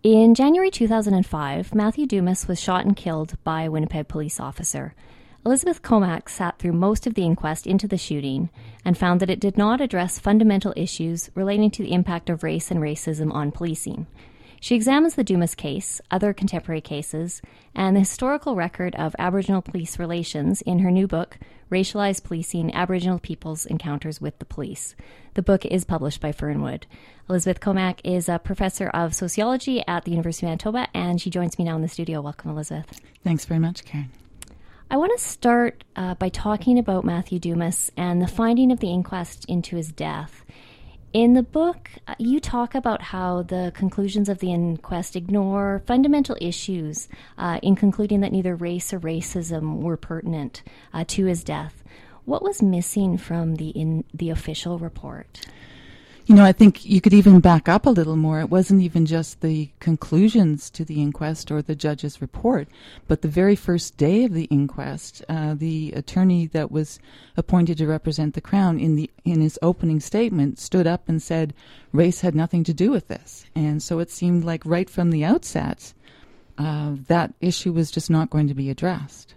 In January 2005, Matthew Dumas was shot and killed by a Winnipeg police officer. Elizabeth Comack sat through most of the inquest into the shooting and found that it did not address fundamental issues relating to the impact of race and racism on policing. She examines the Dumas case, other contemporary cases, and the historical record of Aboriginal police relations in her new book, Racialized Policing: Aboriginal People's Encounters with the Police. The book is published by Fernwood. Elizabeth Comack is a professor of sociology at the University of Manitoba, and she joins me now in the studio. Welcome, Elizabeth. Thanks very much, Karen. I want to start by talking about Matthew Dumas and the finding of the inquest into his death. In the book, you talk about how the conclusions of the inquest ignore fundamental issues in concluding that neither race or racism were pertinent to his death. What was missing from the official report? You know, I think you could even back up a little more. It wasn't even just the conclusions to the inquest or the judge's report, but the very first day of the inquest, the attorney that was appointed to represent the Crown in his opening statement stood up and said race had nothing to do with this. And so it seemed like right from the outset, that issue was just not going to be addressed.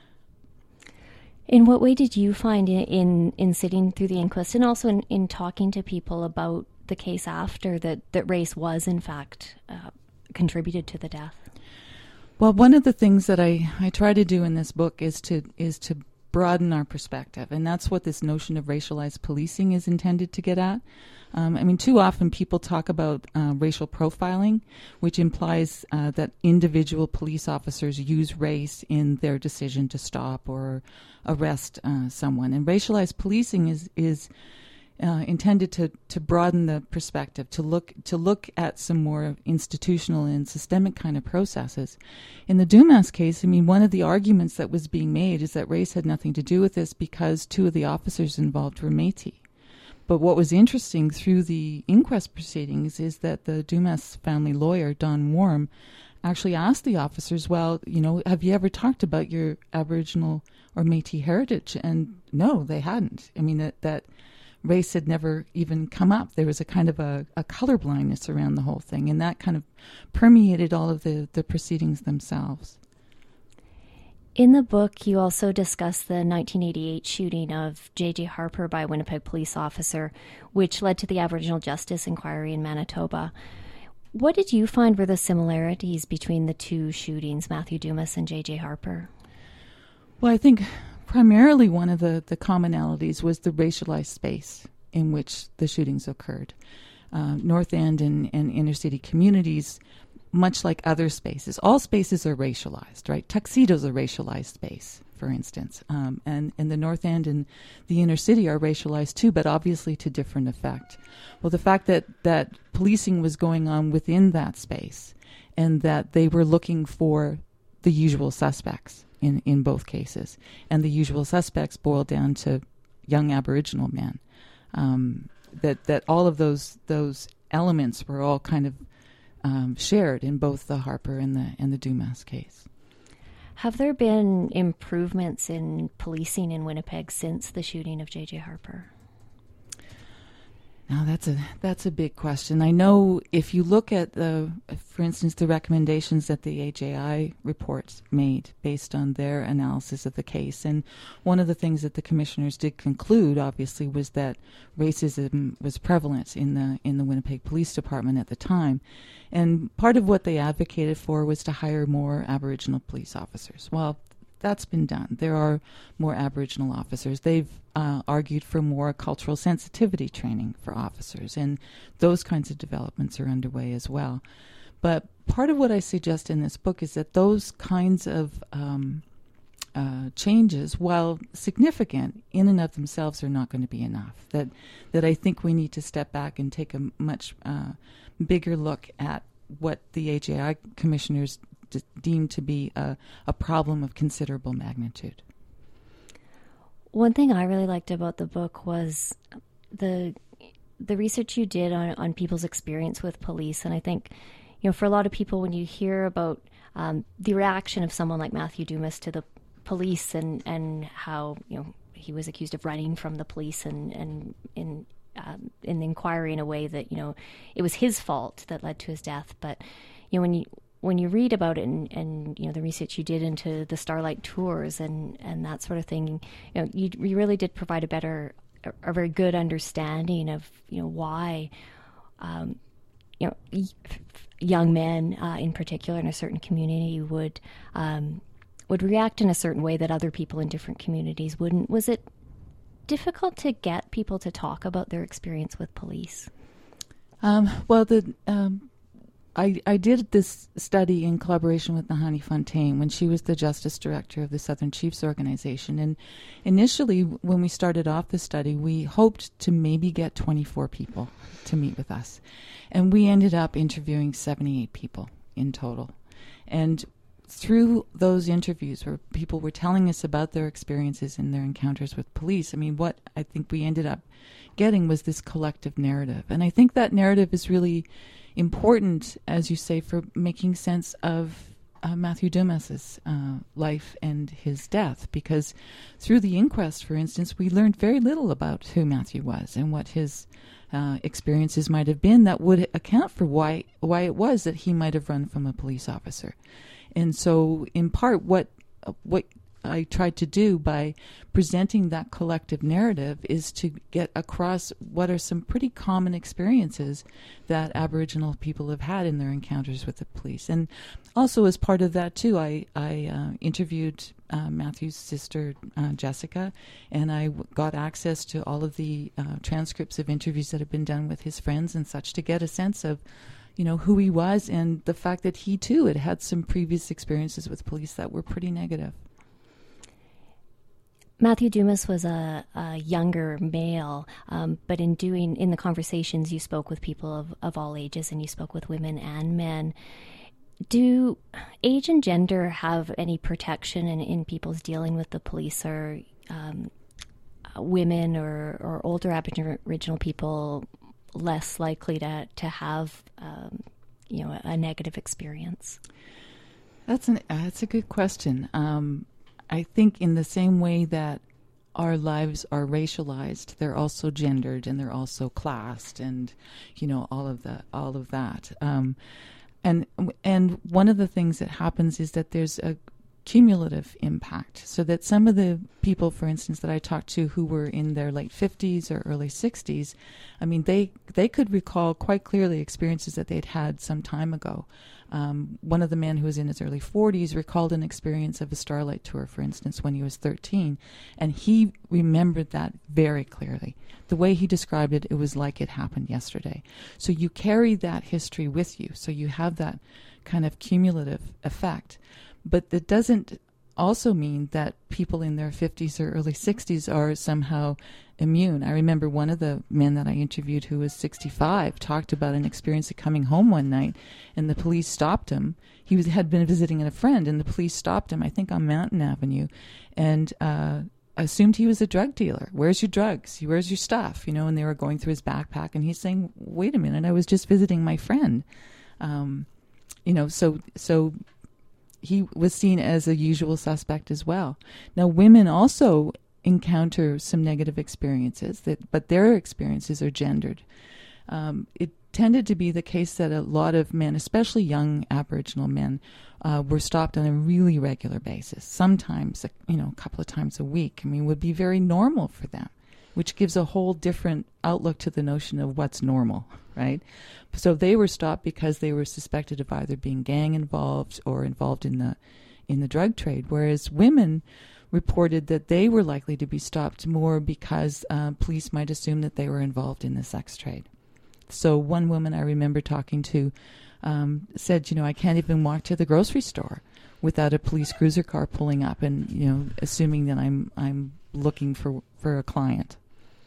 In what way did you find in sitting through the inquest and also in talking to people about the case after that race was in fact contributed to the death? Well, one of the things that I try to do in this book is to broaden our perspective, and that's what this notion of racialized policing is intended to get at. Too often people talk about racial profiling, which implies that individual police officers use race in their decision to stop or arrest someone. And racialized policing is intended to broaden the perspective, to look at some more institutional and systemic kind of processes. In the Dumas case, one of the arguments that was being made is that race had nothing to do with this because two of the officers involved were Métis. But what was interesting through the inquest proceedings is that the Dumas family lawyer, Don Warm, actually asked the officers, well, have you ever talked about your Aboriginal or Métis heritage? And no, they hadn't. That race had never even come up. There was a kind of a color blindness around the whole thing, and that kind of permeated all of the proceedings themselves. In the book, you also discuss the 1988 shooting of J.J. Harper by a Winnipeg police officer, which led to the Aboriginal Justice Inquiry in Manitoba. What did you find were the similarities between the two shootings, Matthew Dumas and J.J. Harper? Well, I think primarily one of the commonalities was the racialized space in which the shootings occurred. North End and inner city communities, much like other spaces, all spaces are racialized, right? Tuxedos are racialized space, for instance. And the North End and the inner city are racialized too, but obviously to different effect. Well, the fact that policing was going on within that space and that they were looking for the usual suspects in both cases, and the usual suspects boiled down to young Aboriginal men, that all of those elements were all kind of shared in both the Harper and the Dumas case. Have there been improvements in policing in Winnipeg since the shooting of J.J. Harper? Now that's a big question. I know if you look at for instance, the recommendations that the AJI reports made based on their analysis of the case, and one of the things that the commissioners did conclude, obviously, was that racism was prevalent in the Winnipeg Police Department at the time, and part of what they advocated for was to hire more Aboriginal police officers. Well, that's been done. There are more Aboriginal officers. They've argued for more cultural sensitivity training for officers, and those kinds of developments are underway as well. But part of what I suggest in this book is that those kinds of changes, while significant in and of themselves, are not going to be enough. That I think we need to step back and take a much bigger look at what the AJI commissioners deemed to be a problem of considerable magnitude. One thing I really liked about the book was the research you did on people's experience with police. And I think, for a lot of people, when you hear about the reaction of someone like Matthew Dumas to the police and how, he was accused of running from the police and in the inquiry in a way that, it was his fault that led to his death. But, when you read about it and the research you did into the Starlight tours and that sort of thing, you really did provide a very good understanding of why young men in particular in a certain community would react in a certain way that other people in different communities wouldn't. Was it difficult to get people to talk about their experience with police? I did this study in collaboration with Nahanni Fontaine when she was the Justice Director of the Southern Chiefs Organization. And initially, when we started off the study, we hoped to maybe get 24 people to meet with us. And we ended up interviewing 78 people in total. And through those interviews where people were telling us about their experiences and their encounters with police, what I think we ended up getting was this collective narrative. And I think that narrative is really important, as you say, for making sense of Matthew Dumas's life and his death, because through the inquest, for instance, we learned very little about who Matthew was and what his experiences might have been that would account for why it was that he might have run from a police officer. And so, in part, what I tried to do by presenting that collective narrative is to get across what are some pretty common experiences that Aboriginal people have had in their encounters with the police. And also as part of that too, I interviewed Matthew's sister, Jessica, and I got access to all of the transcripts of interviews that have been done with his friends and such to get a sense of who he was and the fact that he too had had some previous experiences with police that were pretty negative. Matthew Dumas was a younger male, but in the conversations you spoke with people of all ages and you spoke with women and men. Do age and gender have any protection in people's dealing with the police? Or women or older Aboriginal people less likely to have a negative experience? That's a good question. I think in the same way that our lives are racialized, they're also gendered and they're also classed, and all of that. And one of the things that happens is that there's a cumulative impact, so that some of the people, for instance, that I talked to who were in their late 50s or early 60s, they could recall quite clearly experiences that they'd had some time ago. One of the men who was in his early 40s recalled an experience of a Starlight tour, for instance, when he was 13, and he remembered that very clearly. The way he described it, it was like it happened yesterday. So you carry that history with you, so you have that kind of cumulative effect. But that doesn't also mean that people in their 50s or early 60s are somehow immune. I remember one of the men that I interviewed who was 65 talked about an experience of coming home one night and the police stopped him. He had been visiting a friend and the police stopped him, I think on Mountain Avenue, and assumed he was a drug dealer. Where's your drugs? Where's your stuff? And they were going through his backpack and he's saying, wait a minute, I was just visiting my friend. So he was seen as a usual suspect as well. Now, women also encounter some negative experiences, but their experiences are gendered. It tended to be the case that a lot of men, especially young Aboriginal men, were stopped on a really regular basis. Sometimes, a couple of times a week. Would be very normal for them, which gives a whole different outlook to the notion of what's normal, right? So they were stopped because they were suspected of either being gang involved or involved in the drug trade, whereas women reported that they were likely to be stopped more because police might assume that they were involved in the sex trade. So one woman I remember talking to said, I can't even walk to the grocery store without a police cruiser car pulling up and, assuming that I'm looking for a client.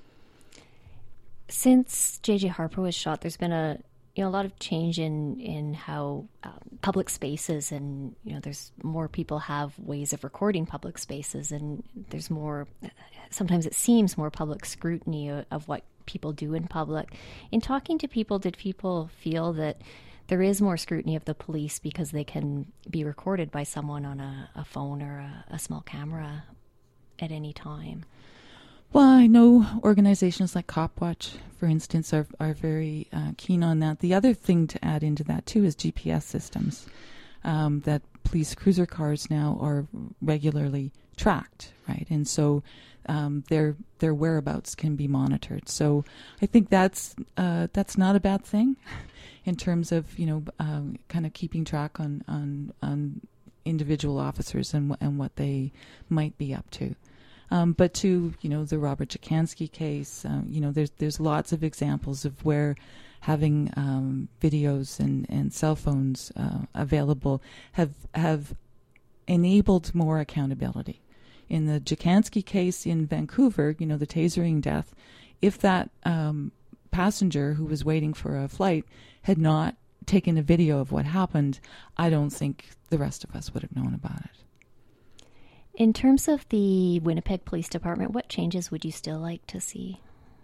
Since J.J. Harper was shot, there's been a lot of change in how public spaces and there's more people have ways of recording public spaces, and there's more. Sometimes it seems more public scrutiny of what people do in public. In talking to people, did people feel that there is more scrutiny of the police because they can be recorded by someone on a phone or a small camera at any time? Well, I know organizations like Copwatch, for instance, are very keen on that. The other thing to add into that, too, is GPS systems that police cruiser cars now are regularly tracked, right? And so their whereabouts can be monitored. So I think that's not a bad thing in terms of, kind of keeping track on individual officers and what they might be up to. But to, the Robert Jacansky case, there's lots of examples of where having videos and cell phones available have enabled more accountability. In the Jacansky case in Vancouver, the tasering death, if that passenger who was waiting for a flight had not taken a video of what happened, I don't think the rest of us would have known about it. In terms of the Winnipeg Police Department, what changes would you still like to see?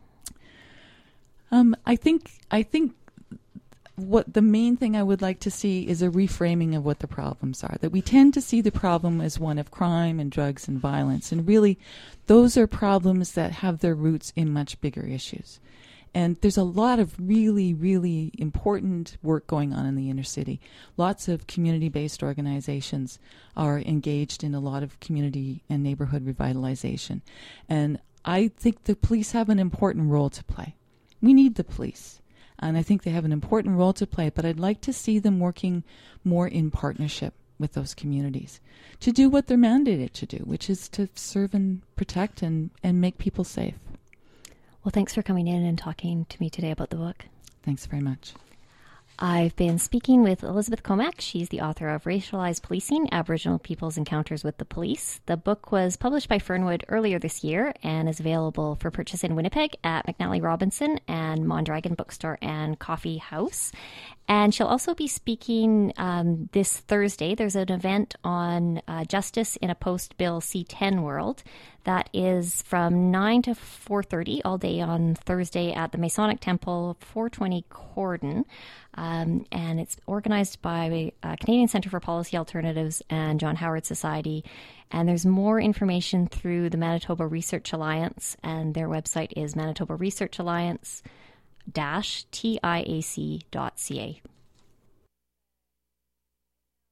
I think what the main thing I would like to see is a reframing of what the problems are. That we tend to see the problem as one of crime and drugs and violence, and really those are problems that have their roots in much bigger issues. And there's a lot of really, really important work going on in the inner city. Lots of community-based organizations are engaged in a lot of community and neighborhood revitalization. And I think the police have an important role to play. We need the police. And I think they have an important role to play, but I'd like to see them working more in partnership with those communities to do what they're mandated to do, which is to serve and protect and make people safe. Well, thanks for coming in and talking to me today about the book. Thanks very much. I've been speaking with Elizabeth Comac. She's the author of Racialized Policing, Aboriginal People's Encounters with the Police. The book was published by Fernwood earlier this year and is available for purchase in Winnipeg at McNally Robinson and Mondragon Bookstore and Coffee House. And she'll also be speaking this Thursday. There's an event on Justice in a Post-Bill C-10 world. That is from 9 to 4:30 all day on Thursday at the Masonic Temple, 420 Corden. And it's organized by Canadian Centre for Policy Alternatives and John Howard Society. And there's more information through the Manitoba Research Alliance, and their website is Manitoba Research Alliance-TIAC.ca.